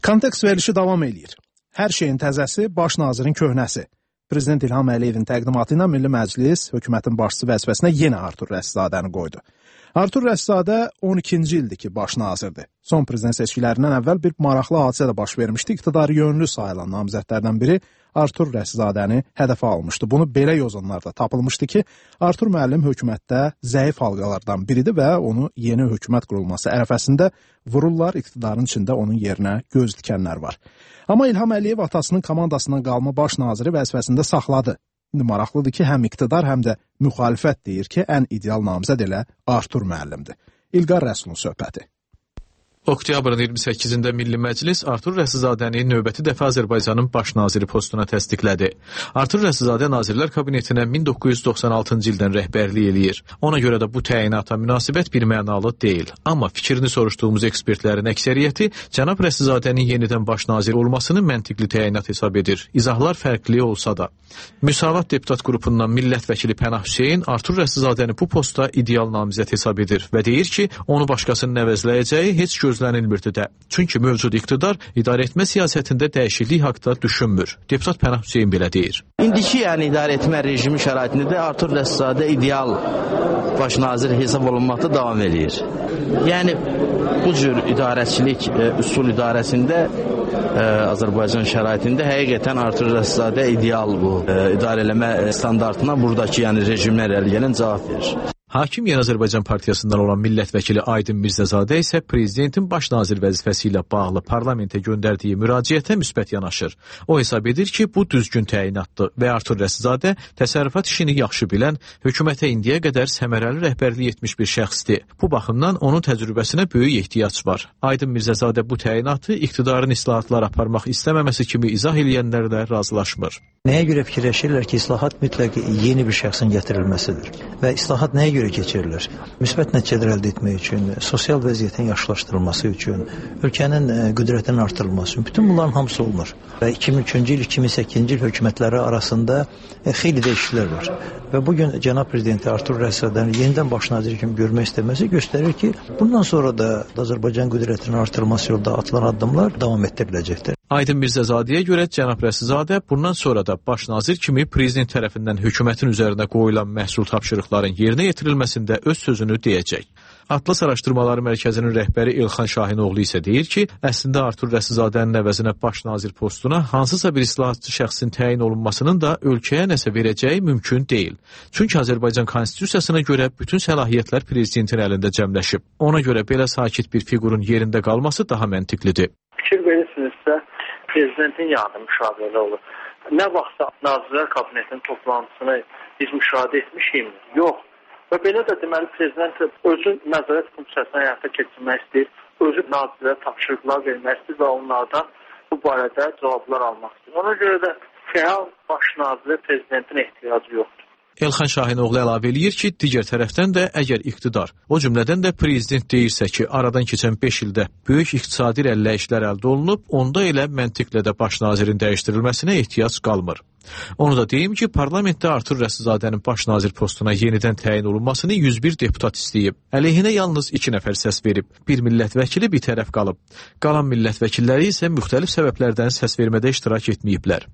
Kontekst verilişi davam eləyir. Hər şeyin təzəsi, baş nazirin köhnəsi. Prezident İlham Əliyevin təqdimatı ilə Milli Məclis hökumətin başçısı vəzifəsinə yenə Artur Rəsulzadəni qoydu. Artur Rəsulzadə 12-ci ildir ki, baş nazirdir. Son prezident seçkilərindən əvvəl bir maraqlı hadisə də baş vermişdi. İqtidarı yönlü sayılan namizədlərdən biri Artur Rəsulzadəni hədəfə almışdı. Bunu belə yozanlarda tapılmışdı ki, Artur müəllim hökumətdə zəif halqalardan biridir və onu yeni hökumət qurulması ərəfəsində vururlar, iqtidarın içində onun yerinə göz dikənlər var. Amma İlham Əliyev atasının komandasından qalma baş naziri vəzifəsində saxladı. İndi maraqlıdır ki, həm iqtidar, həm də müxalifət deyir ki, ən ideal namizəd elə Artur müəllimdir. İlqar Rəsulun söhbəti. Oktyabrın 28-də Milli Məclis Artur Rəsulzadəni növbəti dəfə Azərbaycanın baş naziri postuna təsdiqlədi. Artur Rəsulzadə Nazirlər Kabinetinə 1996-cı ildən rəhbərlik eləyir. Ona görə də bu təyinata münasibət birmənalı deyil. Amma fikrini soruşduğumuz ekspertlərin əksəriyyəti cənab Rəsulzadənin yenidən baş nazir olmasını məntiqli təyinat hesab edir. İzahlar fərqli olsa da. Müsavat deputat qrupundan millət vəkili Pənah Hüseyn Artur Rəsulzadəni bu posta ideal namizəd hesab edir və deyir ki, onu başqasının əvəzləyəcəyi heç gözlənilmirdi də. Çünki mövcud iqtidar idarəetmə siyasətində dəyişiklik haqqında düşünmür. Deputat Pənah Hüseyn belə deyir. İndiki idarəetmə rejimi şəraitində də Artur Rəsulzadə ideal baş nazir hesab olunmaqda davam edir. Yəni bu cür idarəçilik üsul idarəsində Azərbaycan şəraitində həqiqətən Artur Rəsulzadə ideal bu idarə eləmə standartına buradakı rejimlər gələn cavab verir. Hakim Yeni Azərbaycan Partiyasından olan millət vəkili Aydın Mirzəzadə isə prezidentin baş nazir vəzifəsi ilə bağlı parlamentə göndərdiyi müraciətə müsbət yanaşır. O hesab edir ki, bu düzgün təyinatdır və Artur Rəsulzadə təsərrüfat işini yaxşı bilən, hökumətə indiyə qədər səmərəli rəhbərlik etmiş bir şəxsdir. Bu baxımdan onun təcrübəsinə böyük ehtiyac var. Aydın Mirzəzadə bu təyinatı iqtidarın islahatlar aparmaq istəməməsi kimi izah eləyənlərlə razılaşmır. Nəyə görə fikirləşirlər ki, islahat mütləq yeni bir şəxsin gətirilməsidir və islahat nəyə görə keçirilir? Müsbət nəticələr əldə etmək üçün, sosial vəziyyətin yaxşılaşdırılması üçün, ölkənin qüdrətinin artırılması üçün, bütün bunların hamısı olmur. Və 2003-cü il, 2008-ci il hökumətləri arasında xeyli dəyişikliklər var. Və bugün cənab prezidenti Artur Rəsulzadəni yenidən baş nazir kimi görmək istəməsi göstərir ki, bundan sonra da Azərbaycan qüdrətinin artırılması yolda atılan addımlar davam etdiriləcəkdir. Aydın Mirzəzadəyə görə cənab Rəsulzadə bundan sonra da baş nazir kimi prezident tərəfindən hökumətin üzərinə qoyulan məhsul tapşırıqların yerinə yetirilməsində öz sözünü deyəcək. Atlas Araşdırmaları Mərkəzinin rəhbəri Elxan Şahinoğlu isə deyir ki, əslində Artur Rəsulzadənin əvəzinə baş nazir postuna hansısa bir islahatçı şəxsin təyin olunmasının da ölkəyə nəsə verəcəyi mümkün deyil. Çünki Azərbaycan Konstitusiyasına görə bütün səlahiyyətlər prezidentin əlində cəmləşib. Ona görə belə sakit bir fiqurun yerində qalması daha məntiqlidir. Fikir verirsinizsə, prezidentin yanında müşavirələr olur. Nə vaxtsa Nazirlər Kabinetinin toplantısını biz müşahidə etmişik mi? Yox. Və belə də deməli prezident özü nəzarət funksiyasını həyata keçirmək istəyir, özü nazirlərə tapşırıqlar vermək istəyir və onlardan bu barədə cavablar almaq istəyir. Ona görə də fəal baş nazirə prezidentin ehtiyacı yoxdur. Elxan Şahinoğlu əlavə eləyir ki, digər tərəfdən də əgər iqtidar, o cümlədən də prezident deyirsə ki, aradan keçən 5 ildə böyük iqtisadi irəliləyişlər əldə olunub, onda elə məntiqlə də baş nazirin dəyişdirilməsinə ehtiyac qalmır. Onu da deyim ki, parlamentdə Artur Rəsulzadənin baş nazir postuna yenidən təyin olunmasını 101 deputat istəyib. Əleyhinə yalnız 2 nəfər səs verib. Bir millət vəkili bir tərəf qalıb. Qalan millət vəkilləri isə müxtəlif səbəblərdən səs vermədə iştirak etməyiblər.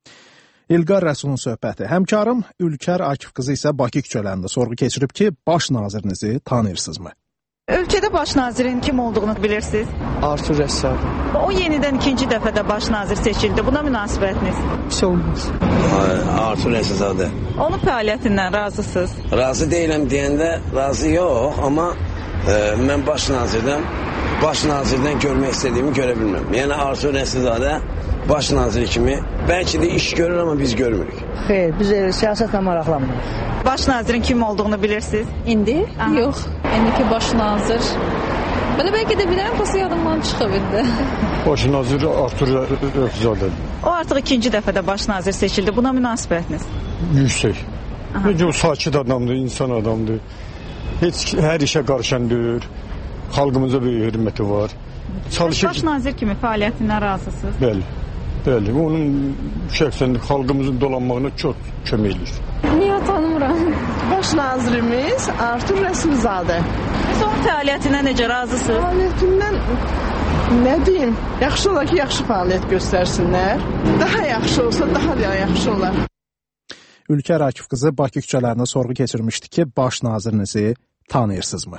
İlqar Rəsulun söhbəti. Həmkarım Ülkər Akif qızı isə Bakı küçələrində sorğu keçirib ki, baş nazirinizi tanıyırsınızmı? Ölkədə baş nazirin kim olduğunu bilirsiniz? Artur Rəsulzadə. O yenidən ikinci dəfədə baş nazir seçildi. Buna münasibətiniz? Hiç olmaz. Artur Rəsulzadə. Onun fəaliyyətindən razısınız? Razı deyiləm deyəndə razı yox, amma mən baş nazirdən görmək istədiyimi görə bilməm. Yəni Artur Rəsulzadə baş naziri kimi bəlkə də iş görür, amma biz görmürük. Xeyr, biz siyasətlə maraqlanmırıq. Baş nazirin kim olduğunu bilirsiniz? İndi? Aha. Yox. İndiki baş nazir. Belə bəlkə də bilirəm, pası yadımdan çıxıb indi. Baş nazir Artur Rəsulzadədir. O artıq ikinci dəfədə baş nazir seçildi. Buna münasibətiniz? Yüksək. Necə o sakit adamdır, insan adamdır. Heç hər işə qarşındır. Xalqımıza böyük hörməti var. Çalışır. Baş nazir kimi fəaliyyətindən razısınız? Bəli. Onun şəxsən xalqımızın dolanmağına çox kömək edir. Niyə tanımıram? Baş nazirimiz Artur Rəsulzadə. Siz onun fəaliyyətindən necə razısınız? Fəaliyyətindən Nə deyim? Yaxşı olar ki, yaxşı fəaliyyət göstərsinlər. Daha yaxşı olsa, daha da yaxşı olar. Ülkər Akif qızı Bakı küçələrində sorğu keçirmişdi ki, baş nazirinizi tanıyırsınızmı?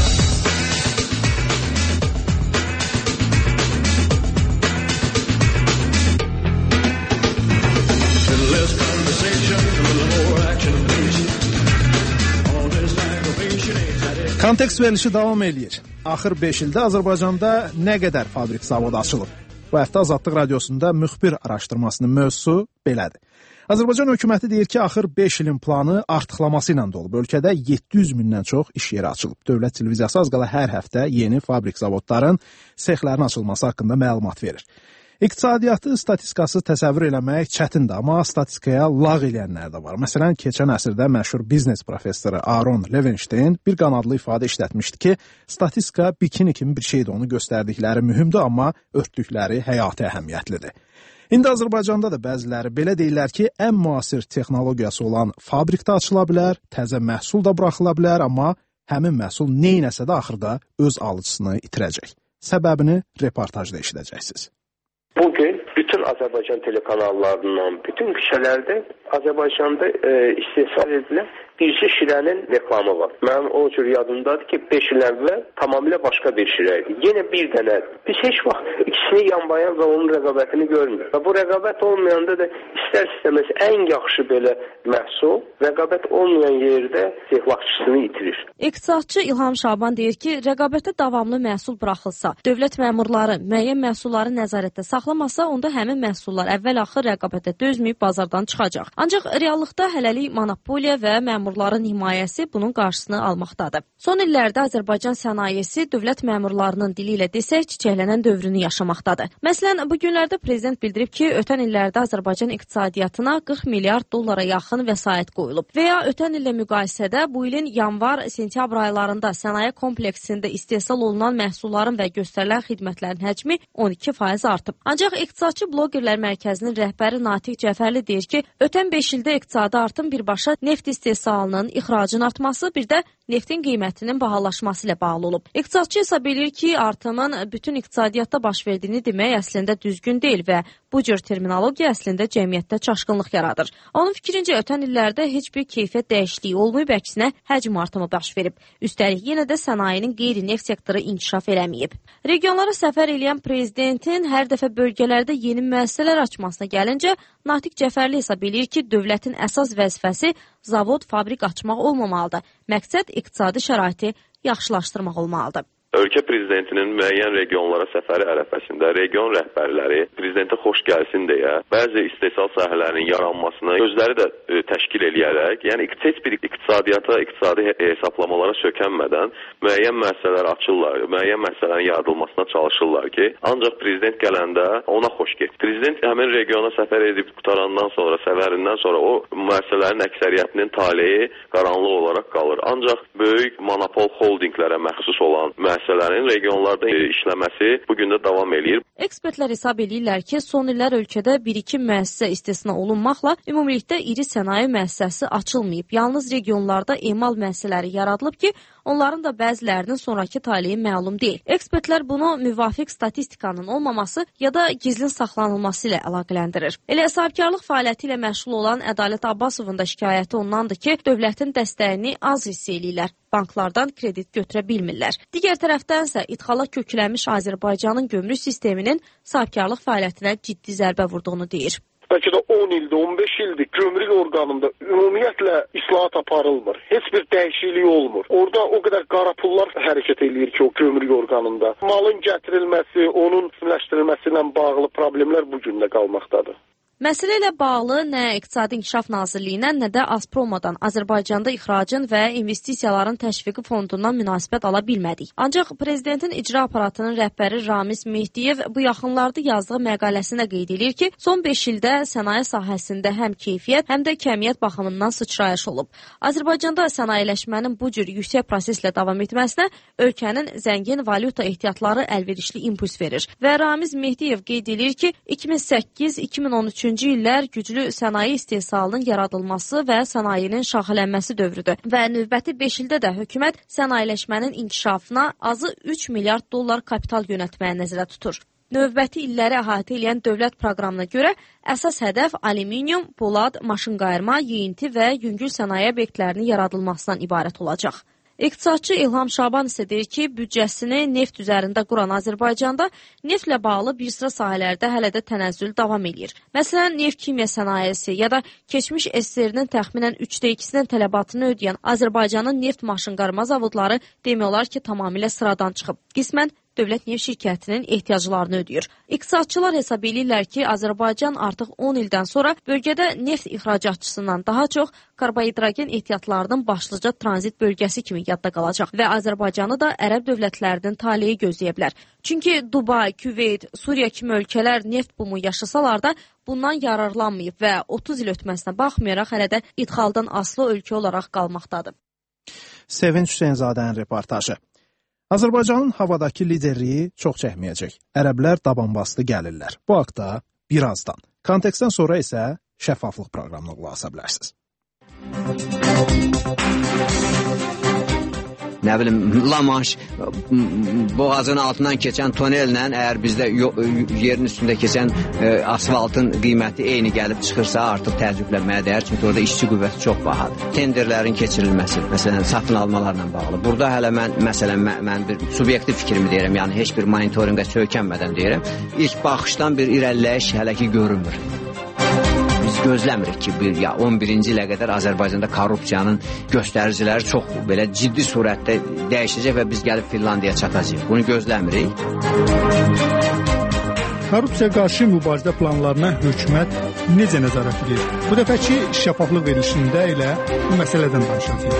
Kontekst verilişi davam eləyir. Axır 5 ildə Azərbaycanda nə qədər fabrik zavod açılıb? Bu həftə Azadlıq Radiosunda müxbir araşdırmasının mövzusu belədir. Azərbaycan hökuməti deyir ki, axır 5 ilin planı artıqlaması ilə dolub. Ölkədə 700 mindən çox iş yeri açılıb. Dövlət televiziyası az qala hər həftə yeni fabrik zavodların sexlərin açılması haqqında məlumat verir. İqtisadiyyatı, statistikası təsəvvür eləmək çətindir, amma statistikaya lağ eləyənlər də var. Məsələn, keçən əsrdə məşhur biznes professoru Aaron Levenstein bir qanadlı ifadə işlətmişdi ki, statistika bikini kimi bir şeydir, onu göstərdikləri mühümdür, amma örtdükləri həyati əhəmiyyətlidir. İndi Azərbaycanda da bəziləri belə deyirlər ki, ən müasir texnologiyası olan fabrikdə açıla bilər, təzə məhsul da buraxıla bilər, amma həmin məhsul neynəsə də axırda öz alıcısını itirəcək. Səbəbini reportajda eşidəcəksiniz. Bugün bütün Azərbaycan telekanallarından, bütün küçələrdə Azərbaycanda istehsal edilən bircə şirənin reklamı var. Mənim o cür yadımdadır ki, 5 il əvvəl tamamilə başqa bir şirə idi. Yenə bir dənə. Biz heç vaxt ikisini yanbayan və onun rəqabətini görmürük. Və bu rəqabət olmayanda da istər-istəməz ən yaxşı belə məhsul rəqabət olmayan yerdə istehlakçısını itirir. İqtisadçı İlham Şaban deyir ki, rəqabətə davamlı məhsul buraxılsa, dövlət məmurları müəyyən məhsulları nəzarətdə saxlamasa, onda həmin məhsullar əvvəl-axır rəqabətə dözməyib bazardan çıxacaq. Ancaq reallıqda hələlik monopoliya və məmurların himayəsi bunun qarşısını almaqdadır. Son illərdə Azərbaycan sənayesi dövlət məmurlarının dili ilə desək çiçəklənən dövrünü yaşamaqdadır. Məsələn, bu günlərdə prezident bildirib ki, ötən illərdə Azərbaycan iqtisadiyyatına 40 milyard dollara yaxın vəsait qoyulub. Və ya ötən illə müqayisədə bu ilin yanvar-sentyabr aylarında sənaye kompleksində istehsal olunan məhsulların və göstərilən xidmətlərin həcmi 12% artıb. Ancaq İqtisadçı Blogerlər Mərkəzinin rəhbəri Natiq Cəfərli deyir ki, ötən 5 ildə iqtisadi artım birbaşa neft istehsalının, ixracın artması, bir də neftin qiymətinin bahalaşması ilə bağlı olub. İqtisadçı hesab edir ki, artımın bütün iqtisadiyyatda baş verdiyini demək əslində düzgün deyil və bu cür terminologiya əslində cəmiyyətdə çaşqınlıq yaradır. Onun fikrincə, ötən illərdə heç bir keyfiyyət dəyişikliyi olmayıb, əksinə həcm artımı baş verib. Üstəlik, yenə də sənayenin qeyri-neft sektoru inkişaf eləməyib. Regionlara səfər edən prezidentin hər dəfə bölgələrdə yeni müəssisələr açmasına gəlincə, Natiq Cəfərli hesab edir ki, dövlətin əsas vəzifəsi zavod, fabrik açmaq olmamalıdır. Məqsəd iqtisadi şəraiti yaxşılaşdırmaq olmalıdır. Ölkə prezidentinin müəyyən regionlara səfəri ərəfəsində region rəhbərləri prezidentə xoş gəlsin deyə bəzi istehsal sahələrinin yaranmasına özləri də təşkil eləyərək, yəni heç bir iqtisadiyyata, iqtisadi hesablamalara sökənmədən müəyyən müəssisələr açırlar, müəyyən müəssisələrin yaradılmasına çalışırlar ki, ancaq prezident gələndə ona xoş get. Prezident həmin regiona səfər edib qutarandan sonra, səfərindən sonra o müəssisələrin əksəriyyətinin taleyi qaranlıq olaraq qalır. Ancaq böyük monopol holdinglərə məxsus olan müəssisələrin regionlarda işləməsi bugün də davam eləyir. Ekspertlər hesab edirlər ki, son illər ölkədə 1-2 müəssisə istisna olunmaqla ümumilikdə iri sənaye müəssisəsi açılmayıb. Yalnız regionlarda emal müəssisələri yaradılıb ki, onların da bəzilərinin sonraki taleyi məlum deyil. Ekspertlər bunu müvafiq statistikanın olmaması ya da gizlin saxlanılması ilə əlaqələndirir. Elə sahibkarlıq fəaliyyəti ilə məşğul olan Ədalət Abbasovun da şikayəti ondandır ki, dövlətin dəstəyini az hiss eləyirlər. Banklardan kredit götürə bilmirlər. Digər tərəfdənsə idxala köklənmiş Azərbaycanın gömrük sisteminin sahibkarlıq fəaliyyətinə ciddi zərbə vurduğunu deyir. Bəlkə də 10 ildir, 15 ildir gömrük orqanında ümumiyyətlə islahat aparılmır. Heç bir dəyişiklik olmur. Orada o qədər qara pullar hərəkət eləyir ki, o gömrük orqanında. Malın gətirilməsi, onun üstünləşdirilməsi ilə bağlı problemlər bu gün də qalmaqdadır. Məsələ ilə bağlı nə İqtisadi İnkişaf Nazirliyindən, nə də Azpromodan Azərbaycanda ixracın və investisiyaların təşviqi fondundan münasibət ala bilmədik. Ancaq prezidentin icra aparatının rəhbəri Ramiz Mehdiyev bu yaxınlarda yazdığı məqaləsində qeyd edir ki, son 5 ildə sənaye sahəsində həm keyfiyyət, həm də kəmiyyət baxımından sıçrayış olub. Azərbaycanda sənayeləşmənin bu cür yüksək proseslə davam etməsinə ölkənin zəngin valyuta ehtiyatları əlverişli impuls verir. Və Ramiz Mehdiyev qeyd edir ki, 2008-2013 2003-cü illər güclü sənaye istehsalının yaradılması və sənayinin şaxələnməsi dövrüdür və növbəti 5 ildə də hökumət sənayeləşmənin inkişafına azı 3 milyard dollar kapital yönəltməyə nəzərdə tutur. Növbəti illəri əhatə edən dövlət proqramına görə əsas hədəf alüminium, polad, maşınqayırma, yeyinti və yüngül sənaye obyektlərinin yaradılmasından ibarət olacaq. İqtisadçı İlham Şaban isə deyir ki, büdcəsini neft üzərində quran Azərbaycanda neftlə bağlı bir sıra sahələrdə hələ də tənəzzül davam edir. Məsələn, neft kimya sənayesi ya da keçmiş SSR-nin təxminən 3/2-nin tələbatını ödəyən Azərbaycanın neft maşınqayırma zavodları demək olar ki, tamamilə sıradan çıxıb. Qismən dövlət neft şirkətinin ehtiyaclarını ödəyir. İqtisadçılar hesab edirlər ki, Azərbaycan artıq 10 ildən sonra bölgədə neft ixracatçısından daha çox karbohidrogen ehtiyatlarının başlıca tranzit bölgəsi kimi yadda qalacaq və Azərbaycanı da ərəb dövlətlərinin taleyi gözləyə bilər. Çünki Dubay, Küveyt, Suriya kimi ölkələr neft bumu yaşasalar da bundan yararlanmayıb və 30 il ötməsinə baxmayaraq hələ də idxaldan asılı ölkə olaraq qalmaqdadır. Sevinç Hüseynzadənin reportajı. Azərbaycanın havadakı liderliyi çox çəkməyəcək. Ərəblər dabanbastı gəlirlər. Bu haqda birazdan. Kontekstdən sonra isə şəffaflıq proqramına qulaq asa bilərsiniz. Nə bilim, Lamanş boğazın altından keçən tonellə əgər bizdə yerin üstündə keçən asfaltın qiyməti eyni gəlib çıxırsa artıq təəccüblənməyə dəyər. Çünki orada işçi qüvvəti çox bahadır. Tenderlərin keçirilməsi, məsələn, satın almalarla bağlı. Burada hələ mən bir subyektiv fikrimi deyirəm, yəni heç bir monitorinqə söykənmədən deyirəm. İlk baxışdan bir irəliləyiş hələ ki görünmür. Biz gözləmirik ki, 11-ci ilə qədər Azərbaycanda korrupsiyanın göstəriciləri çox belə ciddi surətdə dəyişəcək və biz gəlib Finlandiyaya çatacağıq. Bunu gözləmirik. Korrupsiya qarşı mübarizə planlarına hökumət necə nəzarət edir? Bu dəfəki şəffaflıq verilişində elə bu məsələdən danışacağıq.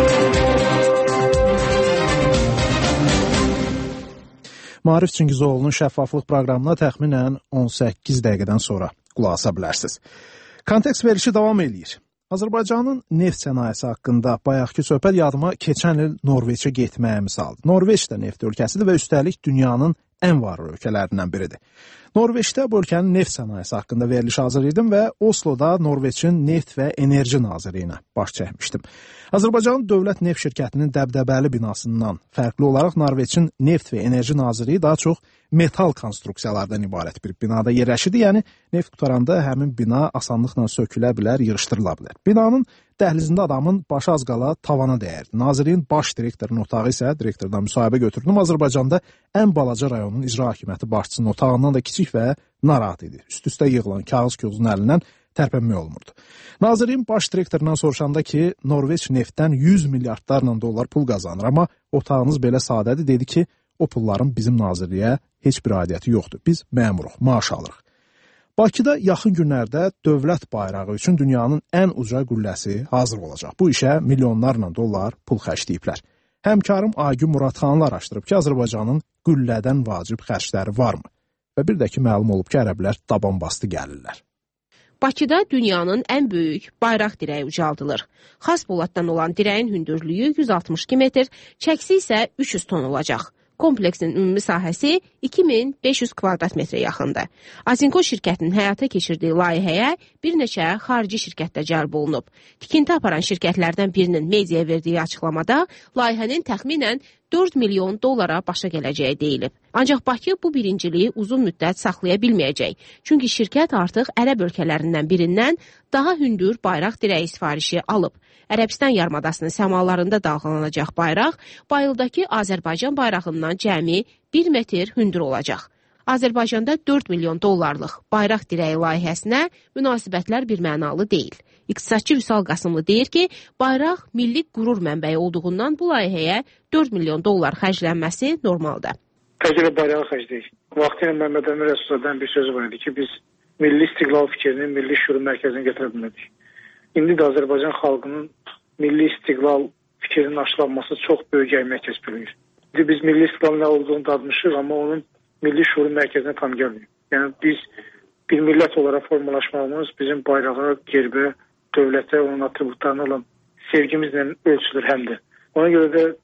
Maarif Çingizoğlu'nun şəffaflıq proqramına təxminən 18 dəqiqədən sonra qulaq asa bilərsiniz. Kontekst verilişi davam edir. Azərbaycanın neft sənayesi haqqında bayaqki söhbət yadıma keçən il Norveçə getməyimi saldı. Norveç də neft ölkəsidir və üstəlik dünyanın ən varlı ölkələrindən biridir. Norveçdə bu ölkənin neft sənayesi haqqında veriliş hazırlaydım və Osloda Norveçin neft və enerji naziri ilə baş çəkmişdim. Azərbaycanın dövlət neft şirkətinin dəbdəbəli binasından fərqli olaraq Norveçin neft və enerji nazirliyi daha çox metal konstruksiyalardan ibarət bir binada yerləşirdi. Yəni, neft qutaranda həmin bina asanlıqla sökülə bilər, yığışdırıla bilər. Binanın dəhlizində adamın başı az qala tavana dəyərdi. Nazirliyin baş direktorunun otağı isə direktordan müsahibə götürdüm. Azərbaycanda ən balaca rayonun icra hakimiyyəti başçısının otağından da kiçik və narahat idi. Üst-üstə yığılan kağız-közün əlindən tərpənmək olmurdu. Nazirliyin baş direktorundan soruşanda ki, Norveç neftdən 100 milyardlarla dollar pul qazanır, amma otağınız belə sadədir, dedi ki, o pulların bizim nazirliyə heç bir aidiyyəti yoxdur. Biz məmuruq, maaş alırıq. Bakıda yaxın günlərdə dövlət bayrağı üçün dünyanın ən uca qülləsi hazır olacaq. Bu işə milyonlarla dollar pul xərcləyiblər. Həmkarım Aygün Muradxanlı araşdırıb ki, Azərbaycanın qüllədən vacib xərcləri varmı? Və bir də ki, məlum olub ki, ərəblər dabanbastı gəlirlər. Bakıda dünyanın ən böyük bayraq dirəyi ucaldılır. Xas poladdan olan dirəyin hündürlüyü 162 metr, çəksi isə 300 ton olacaq. Kompleksin ümumi sahəsi 2500 kvadrat metrə yaxındır. Azinko şirkətinin həyata keçirdiyi layihəyə bir neçə xarici şirkətdə cəlb olunub. Tikinti aparan şirkətlərdən birinin mediaya verdiyi açıqlamada layihənin təxminən 4 milyon dollara başa gələcəyi deyilib. Ancaq Bakı bu birinciliyi uzun müddət saxlaya bilməyəcək. Çünki şirkət artıq ərəb ölkələrindən birindən daha hündür bayraq dirəyi sifarişi alıb. Ərəbistan yarımadasının səmalarında dalğalanacaq bayraq Bayıldakı Azərbaycan bayrağından cəmi 1 metr hündür olacaq. Azərbaycanda 4 milyon dollarlıq bayraq dirəyi layihəsinə münasibətlər birmənalı deyil. İqtisadçı Vüsal Qasımlı deyir ki, bayraq milli qürur mənbəyi olduğundan bu layihəyə 4 milyon dollar xərclənməsi normaldır. Təcrübə bayrağı xərcləyik. Vaxtilə Məhəmməd Əmir Rəsulzadən bir sözü var idi ki, biz milli istiqlal fikrini milli şüur mərkəzinə gətirə bilmədik. İndi də Azərbaycan xalqının milli istiqlal fikrinin aşılanması çox böyük əmək kəsb edir. İndi biz milli istiqlalın nə olduğunu dadmışıq, amma onun milli şuurun mərkəzinə tam gəlməyib. Yəni biz bir millət olaraq formalaşmamız bizim bayrağa, gerbə, dövlətə, onun atributlarına olan sevgimizlə ölçülür həm də. Ona görə də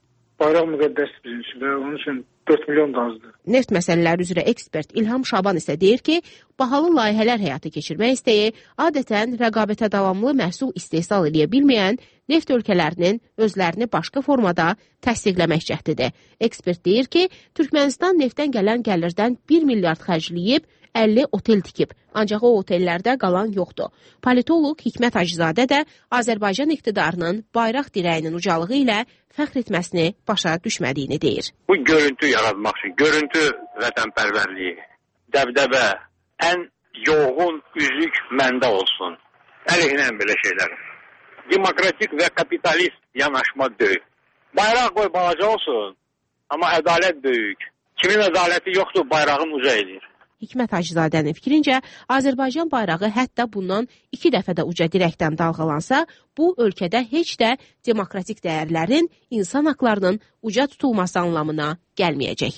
bayraq müqəddəsdir bizim üçün və onun üçün 4 milyon da azdır. Neft məsələləri üzrə ekspert İlham Şaban isə deyir ki, bahalı layihələr həyata keçirmək istəyi adətən rəqabətə davamlı məhsul istehsal edə bilməyən neft ölkələrinin özlərini başqa formada təsdiqləmək cəhdidir. Ekspert deyir ki, Türkmənistan neftdən gələn gəlirdən 1 milyard xərcləyib 50 otel tikib, ancaq o otellərdə qalan yoxdur. Politoloq Hikmət Hacızadə də Azərbaycan iqtidarının bayraq dirəyinin ucalığı ilə fəxr etməsini başa düşmədiyini deyir. Bu görüntü yaratmaq üçün, görüntü vətənpərvərliyi, dəbdəbə, ən yoğun üzük məndə olsun. Əleyhinə belə şeylər. Demokratik və kapitalist yanaşma deyil. Bayraq qoy balaca olsun, amma ədalət böyük. Kimin ədaləti yoxdur, bayrağın uca edir. Hikmət Hacızadənin fikrincə, Azərbaycan bayrağı hətta bundan 2 dəfə də uca dirəkdən dalğalansa, bu ölkədə heç də demokratik dəyərlərin, insan haqlarının uca tutulması anlamına gəlməyəcək.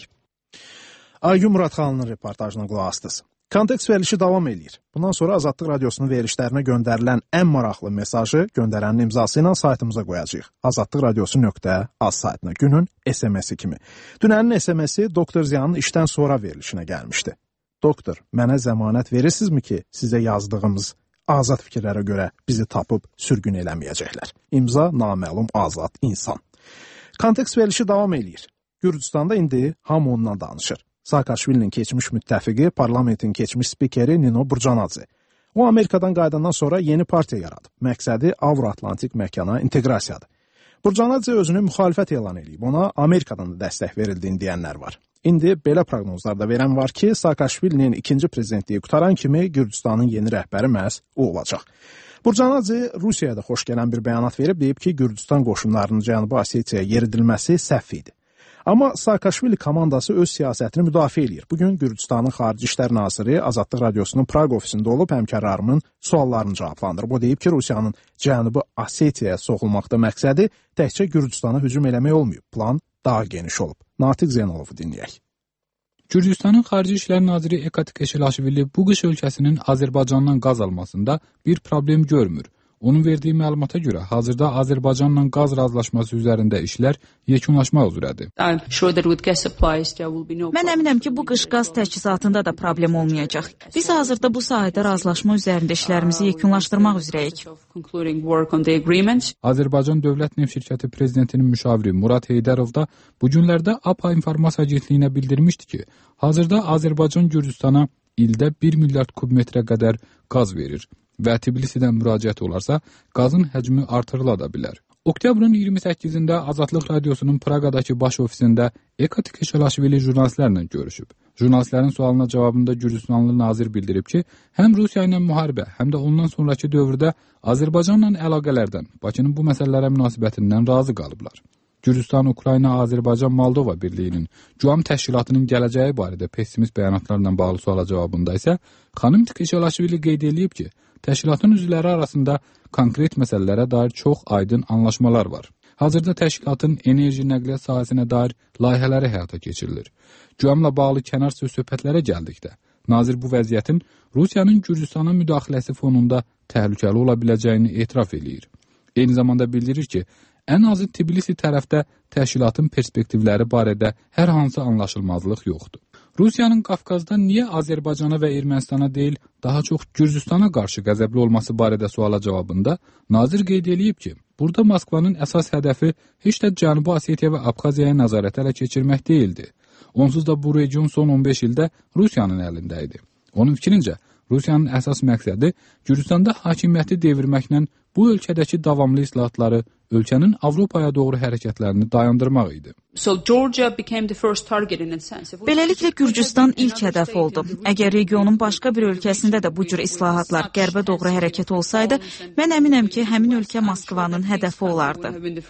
Aygün Muradxanın reportajına qulaq asdınız. Kontekst verilişi davam edir. Bundan sonra Azadlıq Radiosunun verilişlərinə göndərilən ən maraqlı mesajı göndərənin imzası ilə saytımıza qoyacağıq. azadlıqradiosu.az saytına günün SMS-i kimi. Dünənin SMS-i Doktor Ziyanın işdən sonra verilişinə gəlmişdi. Doktor, mənə zəmanət verirsinizmi ki, sizə yazdığımız azad fikirlərə görə bizi tapıb sürgün eləməyəcəklər. İmza naməlum azad insan. Kontekst verilişi davam edir. Gürcüstanda indi hamı ondan danışır. Saakashvilinin keçmiş müttəfiqi, parlamentin keçmiş spikeri Nino Burcanadze. O, Amerikadan qayıdandan sonra yeni partiya yaradıb. Məqsədi Avro-Atlantik məkana inteqrasiyadır. Burcanadze özünü müxalifət elan edib. Ona Amerikadan da dəstək verildiyini deyənlər var. İndi belə proqnozlar da verən var ki, Saakashvilinin ikinci prezidentliyi qutaran kimi Gürcüstanın yeni rəhbəri məhz o olacaq. Burcanadze Rusiyaya da xoş gələn bir bəyanat verib, deyib ki, Gürcüstan qoşunlarının Cənubi Osetiyaya yeridilməsi səhv idi. Amma Saakashvili komandası öz siyasətini müdafiə edir. Bugün Gürcüstanın Xarici İşlər Naziri Azadlıq Radiosunun Praq ofisində olub həmkarlarımın suallarını cavablandırıb. O deyib ki, Rusiyanın Cənubi Osetiyaya soxulmaqda məqsədi təkcə Gürcüstana hücum eləmək olmayıb. Plan daha geniş olub. Natiq Zeynalovu dinləyək. Gürcüstanın Xarici İşlər Naziri Ekati Keşelaşvili bu qış ölkəsinin Azərbaycandan qaz almasında bir problem görmür. Onun verdiyi məlumata görə hazırda Azərbaycanla qaz razılaşması üzərində işlər yekunlaşmaq üzrədir. Mən əminəm ki, bu qış qaz təchizatında da problem olmayacaq. Biz hazırda bu sahədə razılaşma üzərində işlərimizi yekunlaşdırmaq üzrəyik. Azərbaycan Dövlət Neft Şirkəti prezidentinin müşaviri Murad Heydərov da bu günlərdə APA İnformasiya Agentliyinə bildirmişdi ki, hazırda Azərbaycan Gürcüstana ildə 1 milyard kubmetrə qədər qaz verir və Tbilisidən müraciət olarsa, qazın həcmi artırıla da bilər. Oktyabrın 28-də Azadlıq Radiosunun Praqadakı baş ofisində Ekati Keşelaşvili jurnalistlərlə görüşüb. Jurnalistlərin sualına cavabında Gürcüstanlı nazir bildirib ki, həm Rusiya ilə müharibə, həm də ondan sonraki dövrdə Azərbaycanla əlaqələrdən, Bakının bu məsələlərə münasibətindən razı qalıblar. Gürcüstan, Ukrayna, Azərbaycan, Moldova birliyinin Güam təşkilatının gələcəyi barədə pessimist bəyanatlarla bağlı suala cavabında isə xanım Keşelaşvili qeyd edib ki, təşkilatın üzvləri arasında konkret məsələlərə dair çox aydın anlaşmalar var. Hazırda təşkilatın enerji nəqliyyat sahəsinə dair layihələri həyata keçirilir. Güamla bağlı kənar söhbətlərə gəldikdə, nazir bu vəziyyətin Rusiyanın Gürcüstana müdaxiləsi fonunda təhlükəli ola biləcəyini etiraf edir. Eyni zamanda bildirir ki, ən azı Tbilisi tərəfdə təşkilatın perspektivləri barədə hər hansı anlaşılmazlıq yoxdur. Rusiyanın Qafqazda niyə Azərbaycana və Ermənistana deyil, daha çox Gürcüstana qarşı qəzəbli olması barədə suala cavabında nazir qeyd edib ki, burada Moskvanın əsas hədəfi heç də Cənubi Osetiya və Abxaziyaya nəzarət ələ keçirmək deyildi. Onsuz da bu region son 15 ildə Rusiyanın əlində idi. Onun fikrincə, Rusiyanın əsas məqsədi Gürcüstanda hakimiyyəti devirməklə bu ölkədəki davamlı islahatları, ölkənin Avropaya doğru hərəkətlərini dayandırmaq idi. Beləliklə Gürcüstan ilk hədəf oldu. Əgər regionun başqa bir ölkəsində də bu cür islahatlar qərbə doğru hərəkət olsaydı, mən əminəm ki, həmin ölkə Moskvanın hədəfi olardı.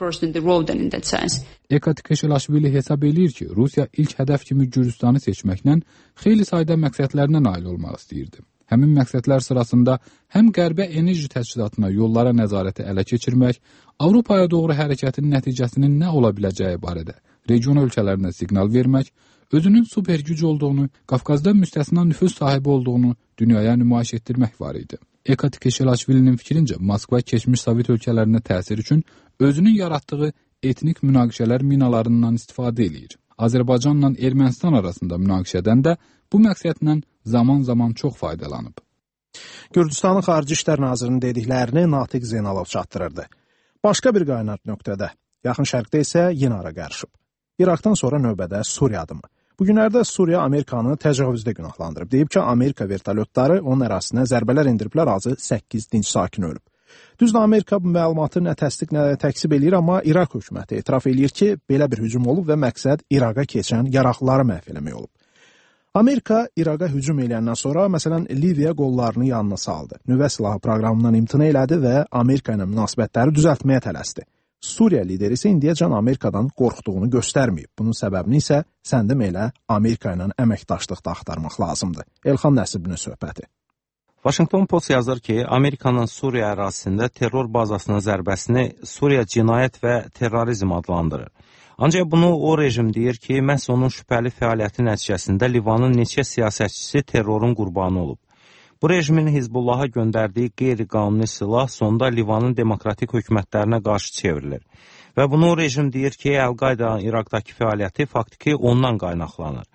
Ekati Keşelaşvili hesab edir ki, Rusiya ilk hədəf kimi Gürcüstanı seçməklə xeyli sayda məqsədlərinə nail olmaq istəyirdi. Həmin məqsədlər sırasında həm qərbə enerji təchizatına, yollara nəzarəti ələ keçirmək, Avropaya doğru hərəkətin nəticəsinin nə ola biləcəyi barədə region ölkələrinə siqnal vermək, özünün super güc olduğunu, Qafqazda müstəsna nüfuz sahibi olduğunu dünyaya nümayiş etdirmək var idi. Ekati Keşelaşvilinin fikrincə, Moskva keçmiş Sovet ölkələrinə təsir üçün özünün yaratdığı etnik münaqişələr minalarından istifadə eləyir. Azərbaycanla Ermənistan arasında münaqişədən də bu məqsədlə zaman-zaman çox faydalanıb. Gürcüstanın Xarici İşlər Nazirinin dediklərini Natiq Zeynalov çatdırırdı. Başqa bir qaynaq nöqtədə, yaxın şərqdə isə yenə ara qarışıb. İraqdan sonra növbədə Suriya adımı. Bu günlərdə Suriya Amerikanı təcavüzdə günahlandırıb. Deyib ki, Amerika vertolyotları onun ərazisinə zərbələr indiriblər, azı 8 dinc sakin ölüb. Düzdür, Amerika bu məlumatı nə təsdiq, nə də təksib eləyir, amma İraq hökuməti etiraf eləyir ki, belə bir hücum olub və məqsəd İraqa keçən yaraqlıları məhv eləmək olub. Amerika İraqa hücum eləyəndən sonra, məsələn, Liviya qollarını yanına saldı. Nüvə silahı proqramından imtina elədi və Amerika ilə münasibətləri düzəltməyə tələsdi. Suriya lideri isə indiyəcən Amerikadan qorxduğunu göstərməyib. Bunun səbəbini isə səndəm elə Amerika ilə əməkdaşlıqda axtarmaq lazımdır. Elxan Nəsibinin söhbəti. Washington Post yazır ki, Amerikanın Suriya ərazisində terror bazasının zərbəsini Suriya cinayət və terrorizm adlandırır. Ancaq bunu o rejim deyir ki, məhz onun şübhəli fəaliyyəti nəticəsində Livanın neçə siyasətçisi terrorun qurbanı olub. Bu rejimin Hizbullaha göndərdiyi qeyri-qanuni silah sonda Livanın demokratik hökumətlərinə qarşı çevrilir. Və bunu o rejim deyir ki, Əl-Qaydanın İraqdakı fəaliyyəti faktiki ondan qaynaqlanır.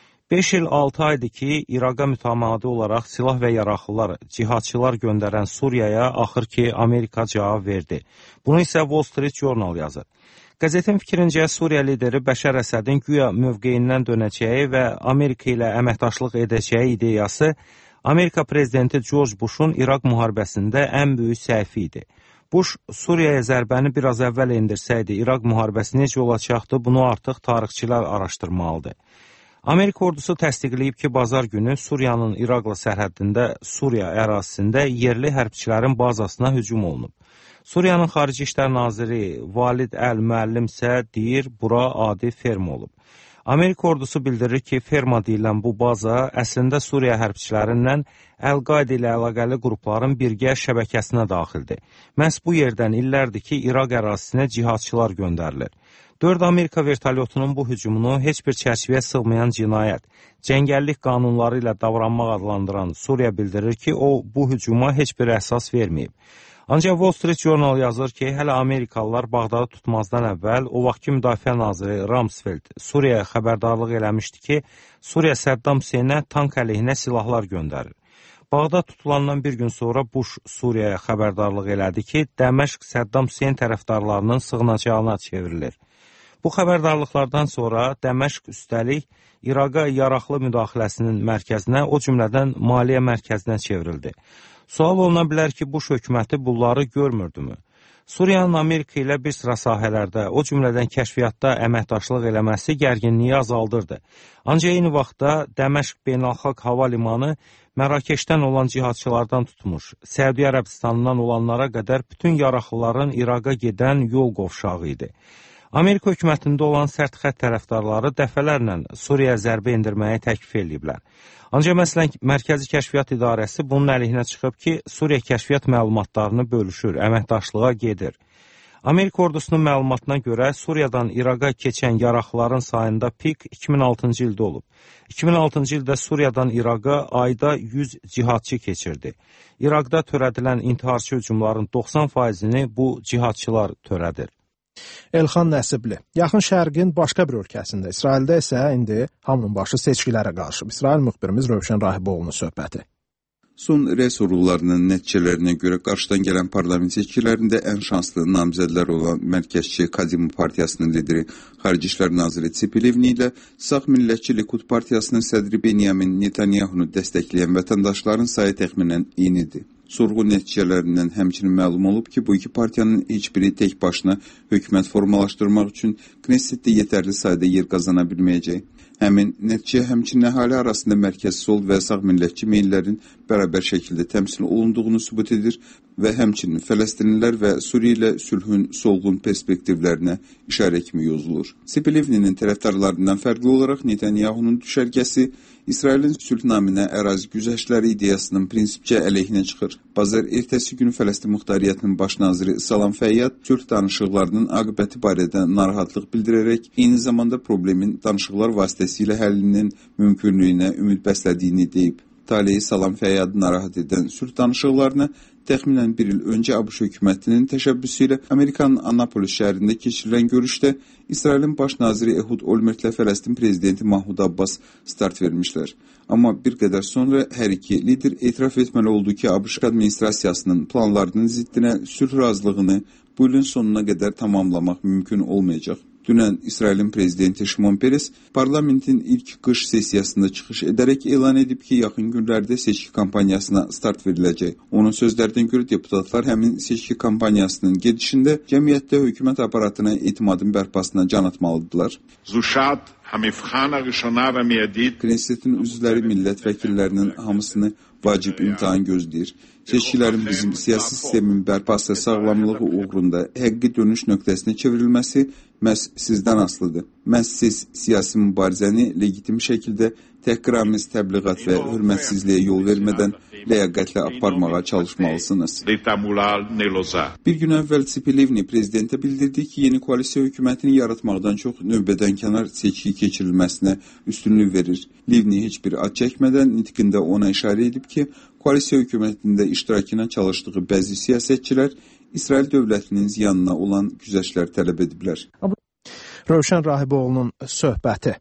5 il 6 aydır ki, İraqa mütəmadi olaraq silah və yaraqlılar, cihadçılar göndərən Suriyaya axır ki, Amerika cavab verdi. Bunu isə Wall Street Journal yazır. Qəzetin fikrincə, Suriya lideri Bəşər Əsədin güya mövqeyindən dönəcəyi və Amerika ilə əməkdaşlıq edəcəyi ideyası Amerika prezidenti George Bush'un İraq müharibəsində ən böyük səhvi idi. Bush Suriyaya zərbəni biraz əvvəl endirsəydi, İraq müharibəsi necə olacaqdı, bunu artıq tarixçilər araşdırmalıdır. Amerika ordusu təsdiqləyib ki, bazar günü Suriyanın İraqla sərhəddində Suriya ərazisində yerli hərbçilərin bazasına hücum olunub. Suriyanın Xarici İşlər Naziri Valid Əl-Müəllim isə deyir, bura adi ferma olub. Amerika ordusu bildirir ki, ferma deyilən bu baza əslində Suriya hərbçilərindən Əl-Qayda ilə əlaqəli qrupların birgə şəbəkəsinə daxildir. Məhz bu yerdən illərdir ki, İraq ərazisinə cihadçılar göndərilir. 4 Amerika vertolyotunun bu hücumunu heç bir çərçivəyə sığmayan cinayət, cəngəllik qanunları ilə davranmaq adlandıran Suriya bildirir ki, o bu hücuma heç bir əsas verməyib. Ancaq Wall Street Journal yazır ki, hələ Amerikalılar Bağdadı tutmazdan əvvəl o vaxtki Müdafiə Naziri Rumsfeld Suriyaya xəbərdarlıq eləmişdi ki, Suriya Səddam Hüseynə tank əleyhinə silahlar göndərir. Bağdad tutulandan bir gün sonra Bush Suriyaya xəbərdarlıq elədi ki, Dəməşq Səddam Hüseyn tərəfdarlarının sığınacağına çevrilir. Bu xəbərdarlıqlardan sonra Dəməşq üstəlik İraqa yaraqlı müdaxiləsinin mərkəzinə, o cümlədən maliyyə mərkəzinə çevrildi. Sual oluna bilər ki, Bush hökuməti bunları görmürdümü? Suriyanın Amerika ilə bir sıra sahələrdə, o cümlədən kəşfiyyatda əməkdaşlıq eləməsi gərginliyi azaldırdı. Ancaq eyni vaxtda Dəməşq Beynəlxalq Hava Limanı Mərakeşdən olan cihadçılardan tutmuş, Səudiyyə Ərəbistanından olanlara qədər bütün yaraqlıların İraqa gedən yol qovşağı idi. Amerika hökumətində olan sərt xətt tərəfdarları dəfələrlə Suriyaya zərbə endirməyi təklif ediblər. Ancaq məsələn, Mərkəzi Kəşfiyyat İdarəsi bunun əleyhinə çıxıb ki, Suriya kəşfiyyat məlumatlarını bölüşür, əməkdaşlığa gedir. Amerika ordusunun məlumatına görə Suriyadan İraqa keçən yaraqlıların sayında pik 2006-cı ildə olub. 2006-cı ildə Suriyadan İraqa ayda 100 cihadçı keçirdi. İraqda törədilən intiharçı hücumların 90%-ni bu cihadçılar törədir. Elxan Nəsibli. Yaxın Şərqin başqa bir ölkəsində, İsraildə isə indi hamının başı seçkilərə qarışıb. İsrail müxbirimiz Rövşən Rahiboğlu'nun söhbəti. Son rəsurlarının nəticələrinə görə qarşıdan gələn parlament seçkilərində ən şanslı namizədlər olan mərkəzçi Kadima Partiyasının lideri Xarici İşlər Naziri Tzipi Livni ilə sağ millətçi Likud Partiyasının sədri Benyamin Netanyahunu dəstəkləyən vətəndaşların sayı təxminən eynidir. Sorğu nəticələrindən həmçinin məlum olub ki, bu iki partiyanın heç biri tək başına hökumət formalaşdırmaq üçün Knessetdə yetərli sayda yer qazana bilməyəcək. Həmin nəticə həmçinin əhali arasında mərkəz sol və sağ millətçi meyllərin bərabər şəkildə təmsil olunduğunu sübut edir və həmçinin Fələstinlilər və Suriya ilə sülhün solğun perspektivlərinə işarə kimi yozulur. Tzipi Livninin tərəfdarlarından fərqli olaraq Netanyahunun düşərgəsi İsrailin sülh naminə ərazi güzəştləri ideyasının prinsipcə əleyhinə çıxır. Bazar ertəsi günü Fələstin Muxtariyyətinin baş naziri Salam Fəyyad sülh danışıqlarının aqibəti barədə narahatlıq bildirərək eyni zamanda problemin danışıqlar vasitəsilə həllinin mümkünlüyünə ümid bəslədiyini deyib. Taleyi Salam Fəyyad narahat edən sülh danışıqlarına Təxminən bir il öncə ABŞ hökumətinin təşəbbüsü ilə Amerikanın Annapolis şəhərində keçirilən görüşdə İsrailin baş naziri Ehud Olmertlə Fələstin prezidenti Mahmud Abbas start vermişlər. Amma bir qədər sonra hər iki lider etiraf etməli oldu ki, ABŞ administrasiyasının planlarının ziddinə sülh razılığını bu ilin sonuna qədər tamamlamaq mümkün olmayacaq. Dünən İsrailin prezidenti Şimon Peres parlamentin ilk qış sessiyasında çıxış edərək elan edib ki, yaxın günlərdə seçki kampaniyasına start veriləcək. Onun sözlərindən görə deputatlar həmin seçki kampaniyasının gedişində cəmiyyətdə hökumət aparatına etimadın bərpasına can atmalıdırlar. Knessetin üzvləri millət vəkillərinin hamısını vacib imtahan gözləyir. Seçkilərin bizim siyasi sistemin bərpası sağlamlığı uğrunda həqiqi dönüş nöqtəsinə çevrilməsi məhz sizdən asılıdır. Məhz siz siyasi mübarizəni legitim şəkildə təhqiramiz təbliğat və hörmətsizliyə yol vermədən ləyaqətlə aparmağa çalışmalısınız. Bir gün əvvəl Tsipilevni prezidentə bildirdi ki, yeni koalisiya hökumətini yaratmaqdan çox növbədən kənar seçki keçirilməsinə üstünlük verir. Livni heç bir ad çəkmədən nitqində ona işarə edib ki, koalisiya hökumətində iştirakına çalışdığı bəzi siyasətçilər İsrail dövlətinin ziyanına olan güzəştlər tələb ediblər. Rövşən Rahiboğlu'nun söhbəti.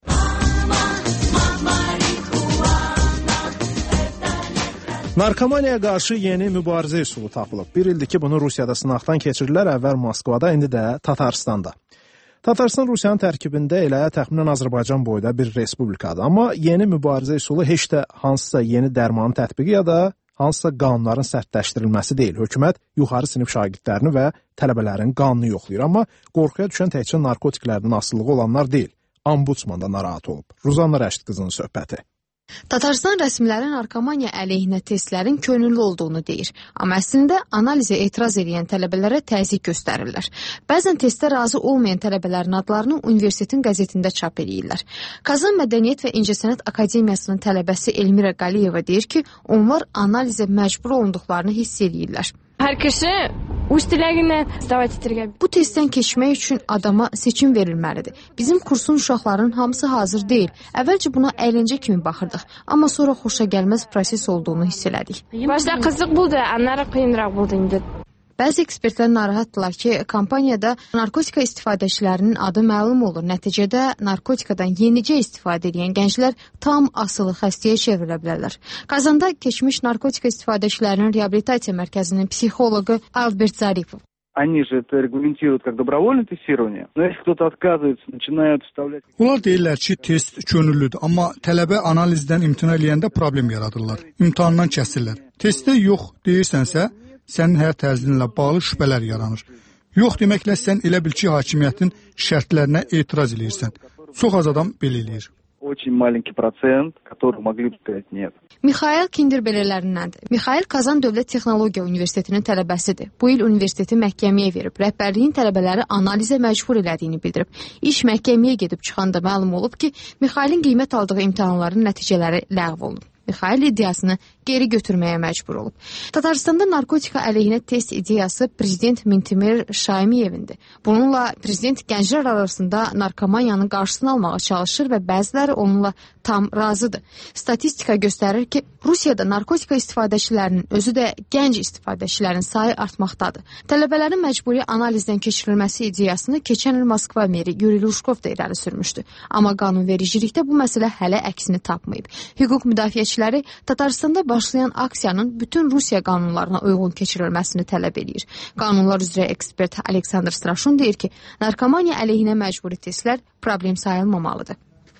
Narkomaniyaya qarşı yeni mübarizə üsulu tapılıb. Bir ildir ki, bunu Rusiyada sınaqdan keçirirlər, əvvəl Moskvada, indi də Tatarstanda. Tatarstan Rusiyanın tərkibində elə təxminən Azərbaycan boyda bir respublikadır. Amma yeni mübarizə üsulu heç də hansısa yeni dərmanın tətbiqi ya da hansısa qanunların sərtləşdirilməsi deyil. Hökumət yuxarı sinif şagirdlərini və tələbələrin qanunu yoxlayır. Amma qorxuya düşən təkcə narkotiklərdən asılılığı olanlar deyil. Ombudsman da narahat olub. Ruzanna Rəşid qızının söhbəti. Tatarstan rəsmiləri narkomaniya əleyhinə testlərin könüllü olduğunu deyir. Amma əslində analizə etiraz edən tələbələrə təzyiq göstərirlər. Bəzən testə razı olmayan tələbələrin adlarını universitetin qəzetində çap edirlər. Kazan Mədəniyyət və İncəsənət Akademiyasının tələbəsi Elmira Qaliyeva deyir ki, onlar analizə məcbur olunduqlarını hiss edirlər. Hər kişi öz diləğinə davet edir. Bu testdən keçmək üçün adama seçim verilməlidir. Bizim kursun uşaqlarının hamısı hazır deyil. Əvvəlcə buna əyləncə kimi baxırdıq, amma sonra xoşa gəlməz proses olduğunu hiss elədik. Başda qızıq buldu, anlara qıyınraq buldu indi. Bəzi ekspertlər narahatdırlar ki, kampaniyada narkotika istifadəçilərinin adı məlum olur. Nəticədə narkotikadan yenicə istifadə edən gənclər tam asılı xəstəyə çevrilə bilərlər. Kazanda keçmiş narkotika istifadəçilərinin reabilitasiya mərkəzinin psixoloqu Albert Zaripov. Они же это регламентируют как добровольное тестирование. Но если кто-то отказывается, начинают вставлять... Onlar deyirlər ki, test könüllüdür, amma tələbə analizdən imtina eləyəndə problem yaradırlar. İmtahandan kəsirlər. Testdə yox deyirsənsə, sənin həyat tərzinlə bağlı şübhələr yaranır. Yox deməklə sən elə bil ki, hakimiyyətin şərtlərinə etiraz eləyirsən. Çox az adam belə eləyir. Очень маленький процент, который могли бы сказать нет. Mixail Kinder belələrindəndir. Mixail Kazan Dövlət Texnologiya Universitetinin tələbəsidir. Bu il universiteti məhkəməyə verib. Rəhbərliyin tələbələri analizə məcbur elədiyini bildirib. İş məhkəməyə gedib çıxanda məlum olub ki, Mixailin qiymət aldığı imtahanların nəticələri ləğv olunub. Mixail iddiasını geri götürməyə məcbur olub. Tatarstanda narkotika əleyhinə test ideyası prezident Mintimir Şaymiyevindir. Bununla prezident gənclər arasında narkomaniyanın qarşısını almağa çalışır və bəziləri onunla tam razıdır. Statistika göstərir ki, Rusiyada narkotika istifadəçilərinin özü də gənc istifadəçilərin sayı artmaqdadır. Tələbələrin məcburi analizdən keçirilməsi ideyasını keçən il Moskva meri Yuri Lushkov da irəli sürmüşdü. Amma qanunvericilikdə bu məsələ hələ əksini tapmayıb. Hüquq müdafiəçiləri Tatarstanda başlayan aksiyanın bütün Rusiya qanunlarına uyğun keçirilməsini tələb edir. Qanunlar üzrə ekspert Aleksandr Straşun deyir ki, narkomaniya əleyhinə məcburi testlər problem sayılmamalıdır.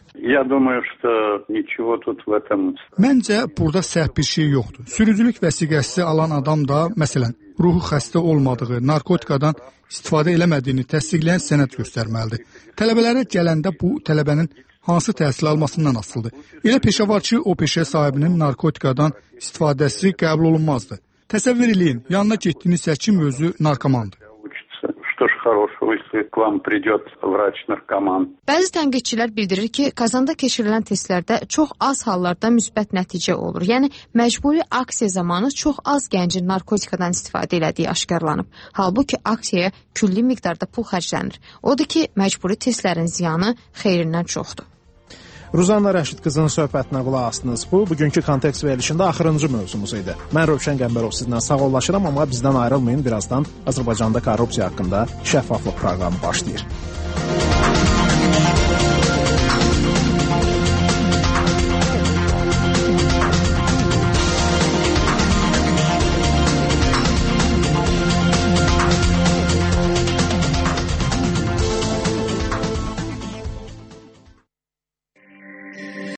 Məncə, burada səhv bir şey yoxdur. Sürücülük vəsiqəsi alan adam da, məsələn, ruhu xəstə olmadığı, narkotikadan istifadə eləmədiyini təsdiqləyən sənəd göstərməlidir. Tələbələrə gələndə bu tələbənin hansı təhsil almasından asılıdır. Elə peşə var ki, o peşə sahibinin narkotikadan istifadəsi qəbul olunmazdır. Təsəvvür eləyin, yanına getdiyiniz həkim özü narkomandır. Bəzi tənqidçilər bildirir ki, Kazanda keçirilən testlərdə çox az hallarda müsbət nəticə olur. Yəni, məcburi aksiya zamanı çox az gəncin narkotikadan istifadə elədiyi aşkarlanıb. Halbuki aksiyaya külli miqdarda pul xərclənir. Odur ki, məcburi testlərin ziyanı xeyrindən çoxdur. Ruzanna Rəşid qızının söhbətinə qulaq asdınız. Bugünkü kontekst verilişində axırıncı mövzumuz idi. Mən Rövşən Qəmbərov sizlə sağollaşıram, amma bizdən ayrılmayın. Birazdan Azərbaycanda korrupsiya haqqında şəffaflıq proqramı başlayır.